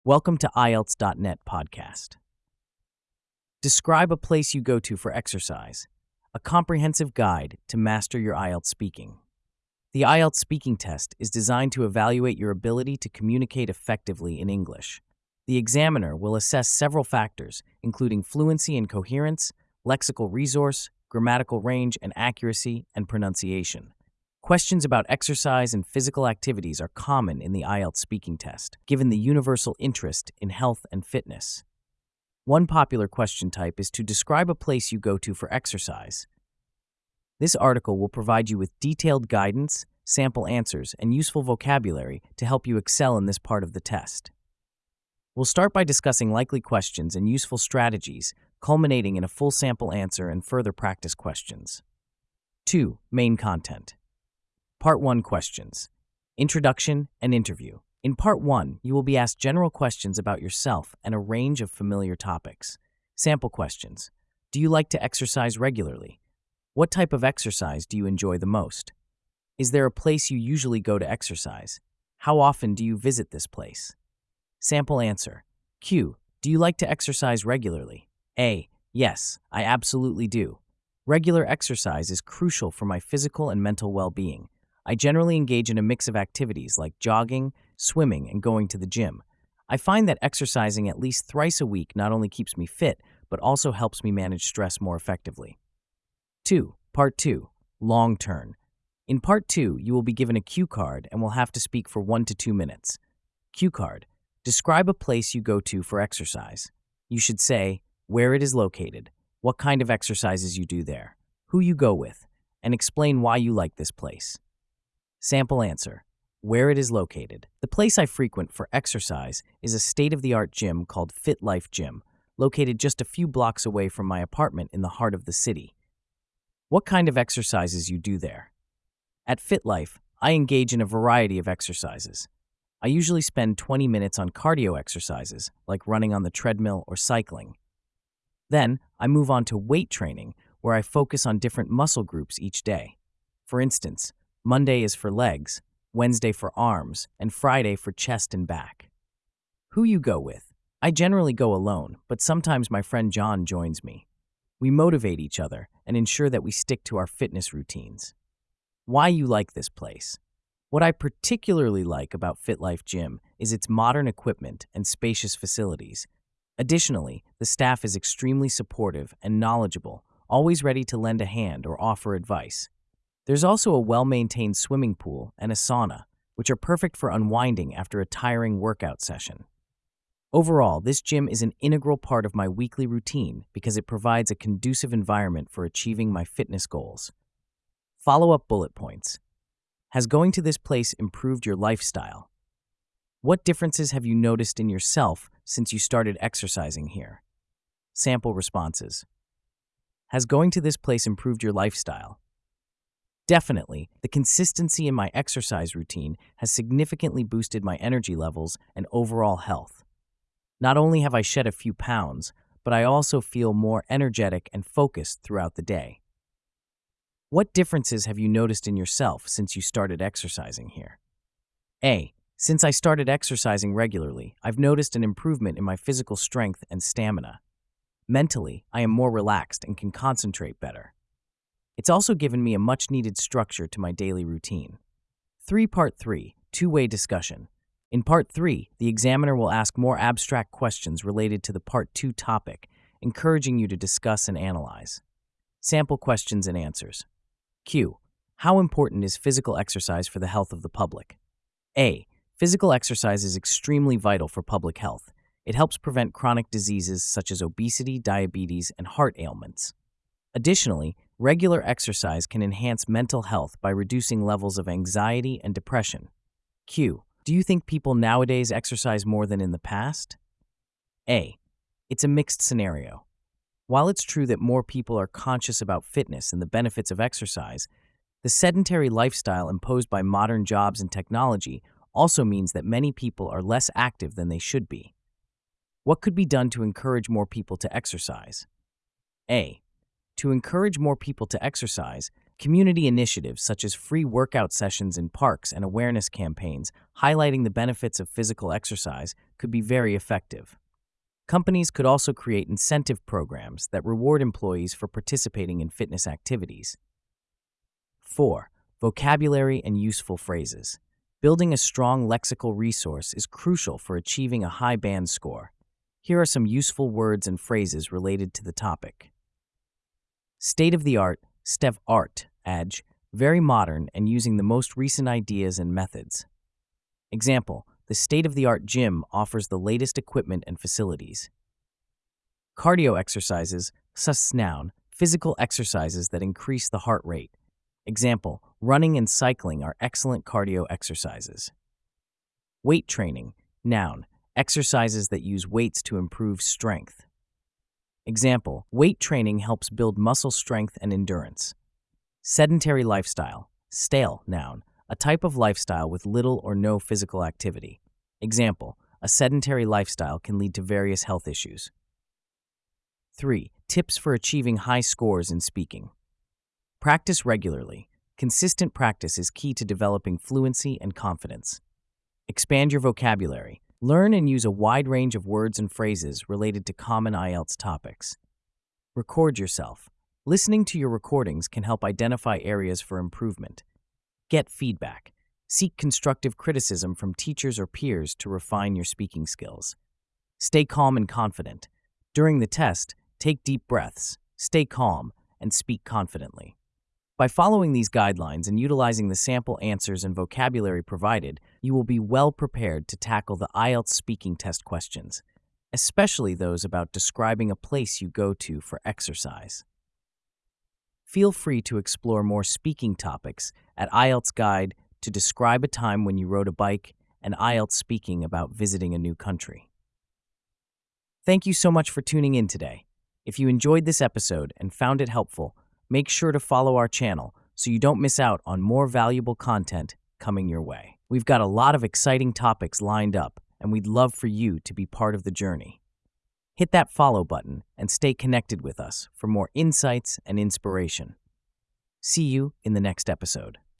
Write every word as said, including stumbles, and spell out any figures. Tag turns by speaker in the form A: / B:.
A: Welcome to I E L T S dot net podcast. Describe a place you go to for exercise, a comprehensive guide to master your I E L T S speaking. The I E L T S speaking test is designed to evaluate your ability to communicate effectively in English. The examiner will assess several factors, including fluency and coherence, lexical resource, grammatical range and accuracy, and pronunciation. Questions about exercise and physical activities are common in the I E L T S speaking test, given the universal interest in health and fitness. One popular question type is to describe a place you go to for exercise. This article will provide you with detailed guidance, sample answers, and useful vocabulary to help you excel in this part of the test. We'll start by discussing likely questions and useful strategies, culminating in a full sample answer and further practice questions. two. Main content. Part one Questions. Introduction and Interview. In Part one, you will be asked general questions about yourself and a range of familiar topics. Sample questions. Do you like to exercise regularly? What type of exercise do you enjoy the most? Is there a place you usually go to exercise? How often do you visit this place? Sample answer. Q. Do you like to exercise regularly? A. Yes, I absolutely do. Regular exercise is crucial for my physical and mental well-being. I generally engage in a mix of activities like jogging, swimming, and going to the gym. I find that exercising at least thrice a week not only keeps me fit, but also helps me manage stress more effectively. two. Part two. Long turn. In Part two, you will be given a cue card and will have to speak for one to two minutes. Cue card. Describe a place you go to for exercise. You should say where it is located, what kind of exercises you do there, who you go with, and explain why you like this place. Sample answer. Where it is located. The place I frequent for exercise is a state-of-the-art gym called Fit Life Gym, located just a few blocks away from my apartment in the heart of the city. What kind of exercises you do there? At Fit Life, I engage in a variety of exercises. I usually spend twenty minutes on cardio exercises, like running on the treadmill or cycling. Then, I move on to weight training, where I focus on different muscle groups each day. For instance, Monday is for legs, Wednesday for arms, and Friday for chest and back. Who you go with? I generally go alone, but sometimes my friend John joins me. We motivate each other and ensure that we stick to our fitness routines. Why you like this place? What I particularly like about Fit Life Gym is its modern equipment and spacious facilities. Additionally, the staff is extremely supportive and knowledgeable, always ready to lend a hand or offer advice. There's also a well-maintained swimming pool and a sauna, which are perfect for unwinding after a tiring workout session. Overall, this gym is an integral part of my weekly routine because it provides a conducive environment for achieving my fitness goals. Follow-up bullet points. Has going to this place improved your lifestyle? What differences have you noticed in yourself since you started exercising here? Sample responses. Has going to this place improved your lifestyle? Definitely, the consistency in my exercise routine has significantly boosted my energy levels and overall health. Not only have I shed a few pounds, but I also feel more energetic and focused throughout the day. What differences have you noticed in yourself since you started exercising here? A. Since I started exercising regularly, I've noticed an improvement in my physical strength and stamina. Mentally, I am more relaxed and can concentrate better. It's also given me a much-needed structure to my daily routine. three. Part three. Two-way discussion. In Part three, the examiner will ask more abstract questions related to the Part two topic, encouraging you to discuss and analyze. Sample questions and answers. Q. How important is physical exercise for the health of the public? A. Physical exercise is extremely vital for public health. It helps prevent chronic diseases such as obesity, diabetes, and heart ailments. Additionally, regular exercise can enhance mental health by reducing levels of anxiety and depression. Q. Do you think people nowadays exercise more than in the past? A. It's a mixed scenario. While it's true that more people are conscious about fitness and the benefits of exercise, the sedentary lifestyle imposed by modern jobs and technology also means that many people are less active than they should be. What could be done to encourage more people to exercise? A. To encourage more people to exercise, Community initiatives such as free workout sessions in parks and awareness campaigns highlighting the benefits of physical exercise could be very effective. Companies could also create incentive programs that reward employees for participating in fitness activities. four. Vocabulary and useful phrases. Building a strong lexical resource is crucial for achieving a high band score. Here are some useful words and phrases related to the topic. State-of-the-art, state-of-art, edge, very modern and using the most recent ideas and methods. Example, the state-of-the-art gym offers the latest equipment and facilities. Cardio exercises, sus noun, physical exercises that increase the heart rate. Example, running and cycling are excellent cardio exercises. Weight training, noun, exercises that use weights to improve strength. Example, weight training helps build muscle strength and endurance. Sedentary lifestyle, stale, noun, a type of lifestyle with little or no physical activity. Example, a sedentary lifestyle can lead to various health issues. three. Tips for achieving high scores in speaking. Practice regularly. Consistent practice is key to developing fluency and confidence. Expand your vocabulary. Learn and use a wide range of words and phrases related to common I E L T S topics. Record yourself. Listening to your recordings can help identify areas for improvement. Get feedback. Seek constructive criticism from teachers or peers to refine your speaking skills. Stay calm and confident. During the test, take deep breaths, stay calm, and speak confidently. By following these guidelines and utilizing the sample answers and vocabulary provided, you will be well prepared to tackle the I E L T S speaking test questions, especially those about describing a place you go to for exercise. Feel free to explore more speaking topics at I E L T S Guide to describe a time when you rode a bike and I E L T S speaking about visiting a new country. Thank you so much for tuning in today. If you enjoyed this episode and found it helpful, make sure to follow our channel so you don't miss out on more valuable content coming your way. We've got a lot of exciting topics lined up, and we'd love for you to be part of the journey. Hit that follow button and stay connected with us for more insights and inspiration. See you in the next episode.